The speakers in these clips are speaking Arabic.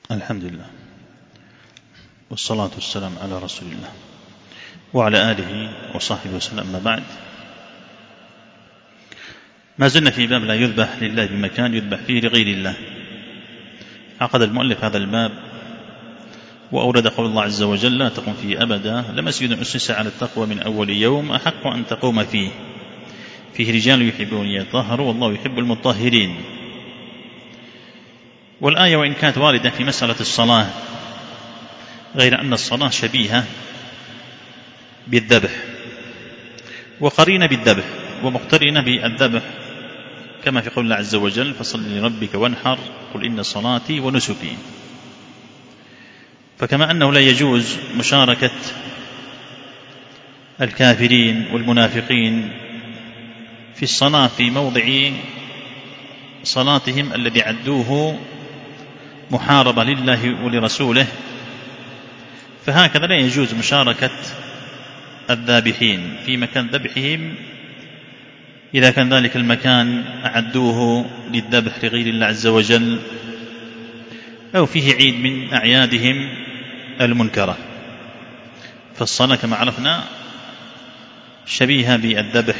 الحمد لله والصلاة والسلام على رسول الله وعلى آله وصحبه وسلم. أما بعد، ما زلنا في باب لا يذبح لله بمكان يذبح فيه لغير الله. عقد المؤلف هذا الباب وأورد قول الله عز وجل: لا تقم فيه أبدا، لمسجد أسس على التقوى من أول يوم أحق أن تقوم فيه رجال يحبون يطهروا والله يحب المطهرين. والآية وإن كانت واردة في مسألة الصلاة، غير أن الصلاة شبيهة بالذبح وقرينة بالذبح ومقترنة بالذبح، كما في قول الله عز وجل: فصل لربك وانحر قل إن صلاتي ونسكي. فكما أنه لا يجوز مشاركة الكافرين والمنافقين في الصلاة في موضع صلاتهم الذي عدوه محاربة لله ولرسوله، فهكذا لا يجوز مشاركة الذابحين في مكان ذبحهم إذا كان ذلك المكان أعدوه للذبح لغير الله عز وجل أو فيه عيد من أعيادهم المنكرة. فالصلاة كما عرفنا شبيهة بالذبح،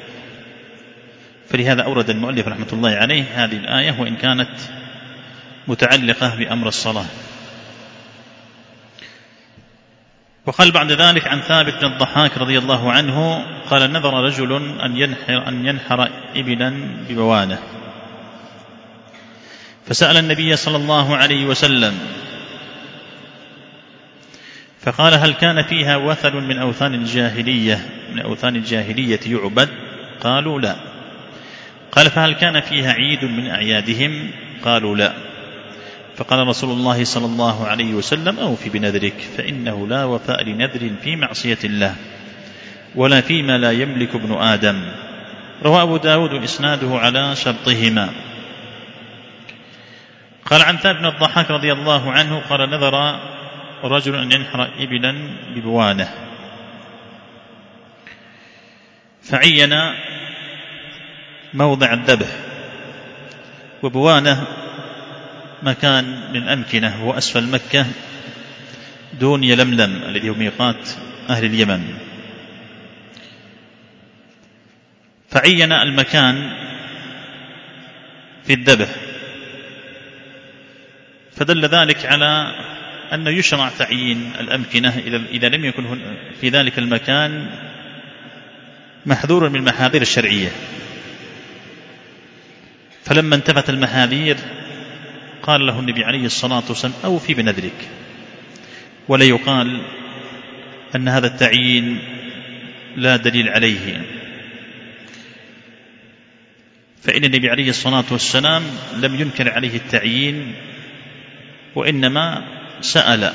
فلهذا أورد المؤلف رحمة الله عليه هذه الآية وإن كانت متعلقة بأمر الصلاة. وقال بعد ذلك عن ثابت بن الضحاك رضي الله عنه قال: نذر رجل أن ينحر إبلا ببوانة، فسأل النبي صلى الله عليه وسلم فقال: هل كان فيها وثن من أوثان الجاهلية يعبد؟ قالوا لا. قال: فهل كان فيها عيد من أعيادهم؟ قالوا لا. فقال رسول الله صلى الله عليه وسلم: أوف بنذرك، فإنه لا وفاء لنذر في معصية الله ولا فيما لا يملك ابن آدم. رواه أبو داود وإسناده على شرطهما. قال عن ثابت بن الضحاك رضي الله عنه قال: نذر رجل أن ينحر إبلا ببوانة، فعين موضع الذبح. وبوانة مكان من الأمكنة هو أسفل مكة دون يلملم الذي هو ميقات أهل اليمن، فعين المكان في الذبح، فدل ذلك على أنه يشرع تعيين الأمكنة إذا لم يكن في ذلك المكان محذور من المحاذير الشرعية. فلما انتفت المحاذير قال له النبي عليه الصلاة والسلام: أوفي بنذرك. ولا يقال أن هذا التعيين لا دليل عليه، فإن النبي عليه الصلاة والسلام لم ينكر عليه التعيين، وإنما سأل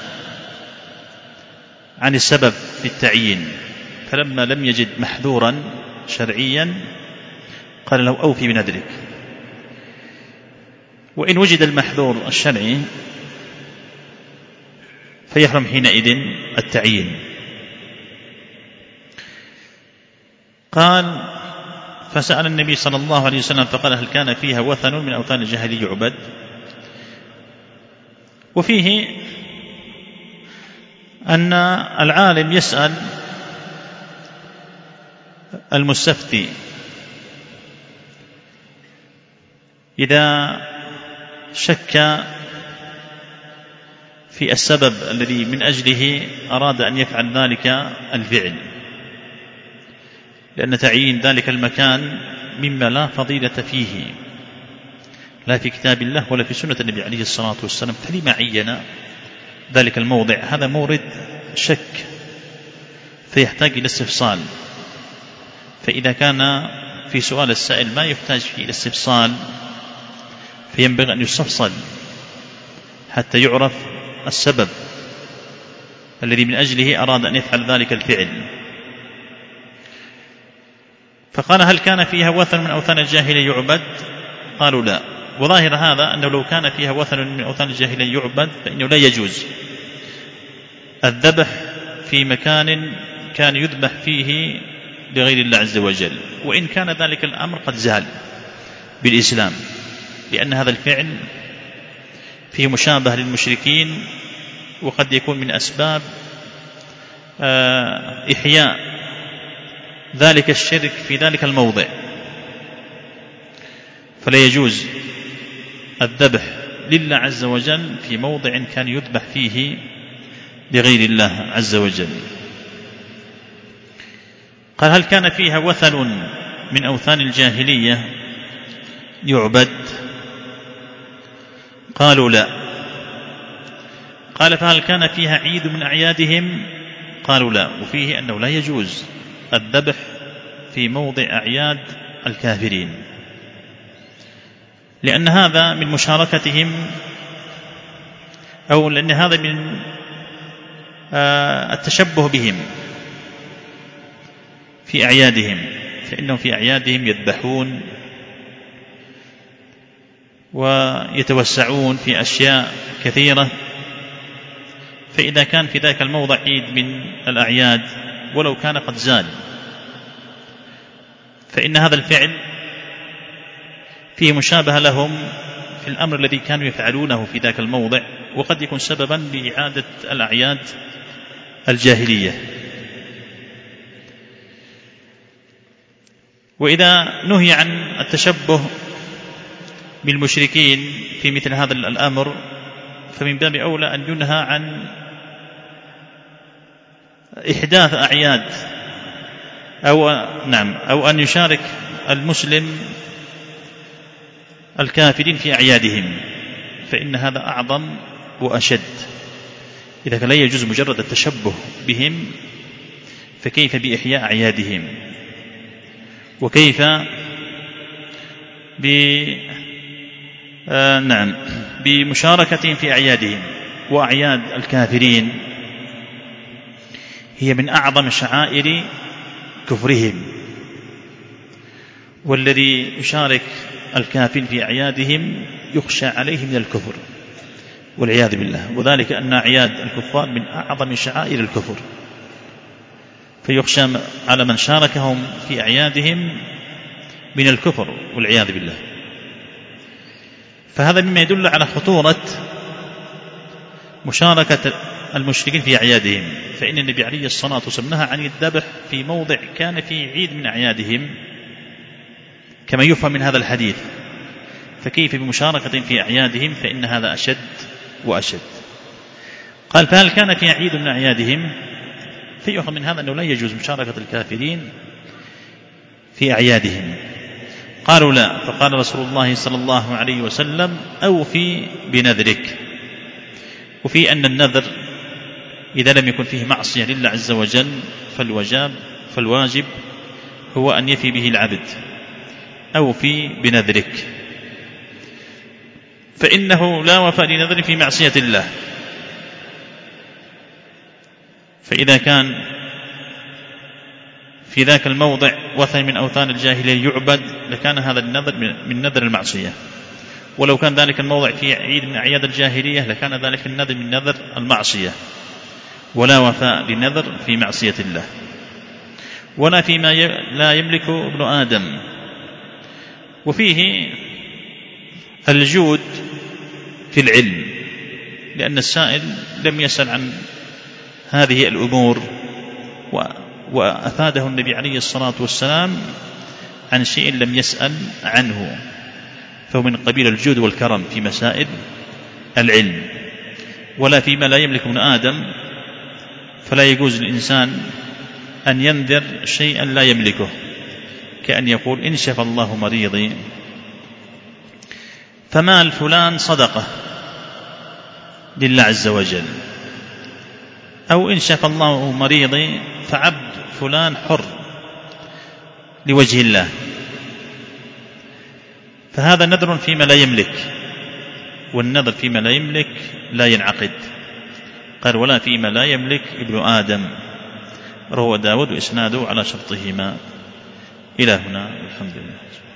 عن السبب في التعيين، فلما لم يجد محذورا شرعيا قال له: أوفي بنذرك. وإن وجد المحذور الشرعي فيحرم حينئذ التعيين. قال: فسأل النبي صلى الله عليه وسلم فقال: هل كان فيها وثن من أوثان الجاهلية يعبد؟ وفيه أن العالم يسأل المستفتي إذا شك في السبب الذي من أجله أراد أن يفعل ذلك الفعل، لأن تعيين ذلك المكان مما لا فضيلة فيه لا في كتاب الله ولا في سنة النبي عليه الصلاة والسلام، فلما عين ذلك الموضع؟ هذا مورد شك فيحتاج إلى استفصال. فإذا كان في سؤال السائل ما يحتاج فيه إلى استفصال فينبغي أن يستفصل حتى يعرف السبب الذي من أجله أراد أن يفعل ذلك الفعل. فقال: هل كان فيها وثن من أوثان الجاهلية يعبد؟ قالوا لا. وظاهر هذا أنه لو كان فيها وثن من أوثان الجاهلية يعبد فإنه لا يجوز الذبح في مكان كان يذبح فيه لغير الله عز وجل، وإن كان ذلك الأمر قد زال بالإسلام، لأن هذا الفعل فيه مشابهة للمشركين، وقد يكون من أسباب إحياء ذلك الشرك في ذلك الموضع، فلا يجوز الذبح لله عز وجل في موضع كان يذبح فيه لغير الله عز وجل. قال: هل كان فيها وثن من أوثان الجاهلية يعبد؟ قالوا: لا. قال: فهل كان فيها عيد من أعيادهم؟ قالوا: لا. وفيه أنه لا يجوز الذبح في موضع أعياد الكافرين، لأن هذا من مشاركتهم، أو لأن هذا من التشبه بهم في أعيادهم، فإنهم في أعيادهم يذبحون ويتوسعون في أشياء كثيرة، فإذا كان في ذاك الموضع عيد من الأعياد ولو كان قد زال، فإن هذا الفعل فيه مشابهة لهم في الأمر الذي كانوا يفعلونه في ذاك الموضع، وقد يكون سببا لإعادة الأعياد الجاهلية. وإذا نهي عن التشبه بالمشركين في مثل هذا الأمر، فمن باب أولى أن ينهى عن إحداث أعياد أو أن يشارك المسلم الكافرين في أعيادهم، فإن هذا أعظم وأشد. إذا كان لا يجوز مجرد التشبه بهم، فكيف بإحياء أعيادهم؟ وكيف بمشاركتهم في أعيادهم؟ وأعياد الكافرين هي من أعظم شعائر كفرهم، والذي يشارك الكافرين في أعيادهم يخشى عليه من الكفر والعياذ بالله، وذلك أن أعياد الكفار من أعظم شعائر الكفر، فيخشى على من شاركهم في أعيادهم من الكفر والعياذ بالله. فهذا مما يدل على خطورة مشاركة المشركين في أعيادهم، فإن النبي عليه الصلاة والسلام نهى عن الذبح في موضع كان فيه عيد من أعيادهم كما يفهم من هذا الحديث، فكيف بمشاركة في أعيادهم؟ فإن هذا أشد وأشد. قال: فهل كان في عيد من أعيادهم؟ فيفهم من هذا أنه لا يجوز مشاركة الكافرين في أعيادهم. قالوا: لا. فقال رسول الله صلى الله عليه وسلم: أوفي بنذرك. وفي أن النذر إذا لم يكن فيه معصية لله عز وجل فالواجب هو أن يفي به العبد. أوفي بنذرك، فإنه لا وفاء لنذر في معصية الله. فإذا كان في ذاك الموضع وثن من أوثان الجاهلية يعبد لكان هذا النذر من نذر المعصية، ولو كان ذلك الموضع في عيد من أعياد الجاهلية لكان ذلك النذر من نذر المعصية، ولا وفاء للنذر في معصية الله، ولا فيما لا يملك ابن آدم. وفيه الجود في العلم، لأن السائل لم يسأل عن هذه الأمور، وأفاده النبي عليه الصلاة والسلام عن شيء لم يسأل عنه، فهو من قبيل الجود والكرم في مسائل العلم. ولا فيما لا يملك ابن آدم، فلا يجوز للإنسان أن ينذر شيئا لا يملكه، كأن يقول: إن شفى الله مريضي فمال فلان صدقة لله عز وجل، أو إن شفى الله مريضي فعبد فلان حر لوجه الله، فهذا نذر فيما لا يملك، والنذر فيما لا يملك لا ينعقد. قال: ولا فيما لا يملك ابن آدم. روى داود وإسناده على شرطهما. إلى هنا الحمد لله.